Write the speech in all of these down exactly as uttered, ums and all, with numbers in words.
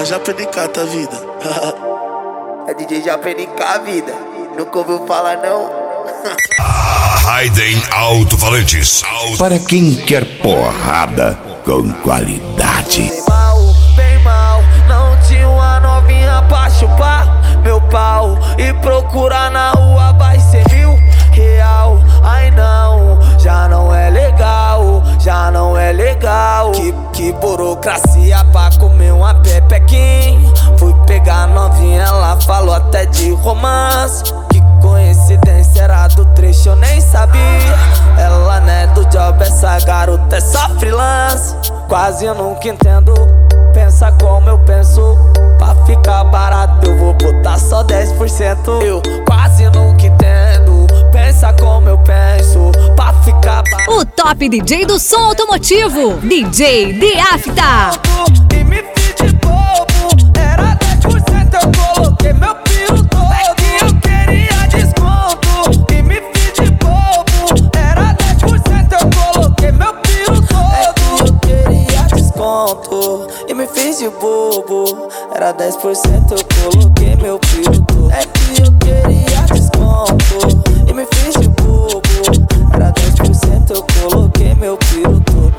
A Japenicata, vida. É D J Japenica, vida. Nunca ouviu falar, não? Raiden Alto-Falantes. Para quem quer porrada com qualidade. Bem mal, bem mal. Não tinha uma novinha pra chupar meu pau e procurar na rua vai ser mil real. Ai não, já não é legal, já não é legal. Que, que burocracia pra comer uma pepequinha. Fui pegar a novinha, ela falou até de romance. Que coincidência, era do trecho, eu nem sabia. Ela não é do job, essa garota é só freelance. Quase eu nunca entendo, pensa como eu penso. Pra ficar barato eu vou botar só dez por cento. Eu quase nunca entendo, pensa como eu penso. Pra ficar barato. O top D J do som automotivo, D J Diafta. E me fiz de bobo, era dez por cento, eu coloquei meu pio todo. É que eu queria desconto. E me fiz de bobo, era dez por cento, eu coloquei meu pio todo. É que eu queria desconto. E me fiz de bobo, era dez por cento, eu coloquei meu pio todo. É que eu queria desconto. E me fiz de bobo, era dez por cento, eu coloquei meu pio todo.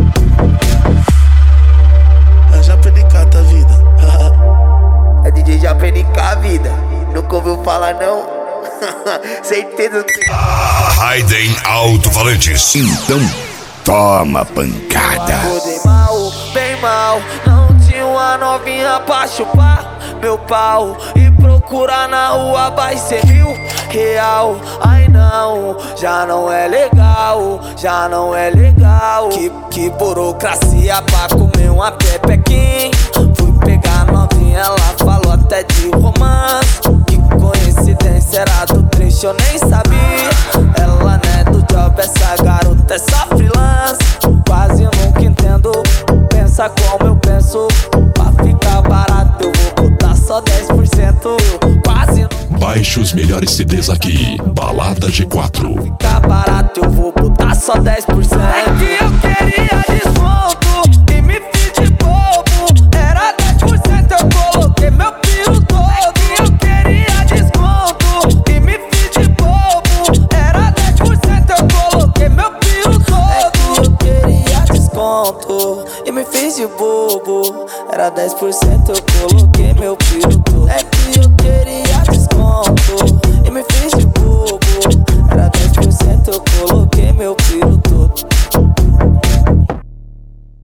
A Japenicata, vida. É D J Japenica, vida. Nunca ouviu falar, não? Certeza que você Raiden Alto-Falantes. Então, toma pancada. Bem mal, bem mal. Não tinha uma novinha pra chupar meu pau e procurar na rua vai ser mil real. Ai não, já não é legal, já não é legal. Que, que burocracia pra comer uma pepequinha. Fui pegar a novinha, ela falou até de romance. Que coincidência, era do trecho, eu nem sabia. Ela não é do job, essa garota é só freelance. Quase eu nunca entendo, pensa como eu penso. Pra ficar barato eu vou botar só dez por cento. Eu quase não. Baixe os melhores C Ds aqui. Balada G quatro. Ficar barato eu vou botar só dez por cento. É que eu queria desconto e me fiz de bobo. Era dez por cento, eu coloquei meu pio todo. É que eu queria desconto e me fiz de bobo. Era dez por cento, eu coloquei meu pio todo. É que eu queria desconto e me fiz de bobo. Era dez por cento, eu coloquei meu pio todo. É que eu queria desconto e me fiz de bobo. Era dez por cento, eu coloquei meu pio todo.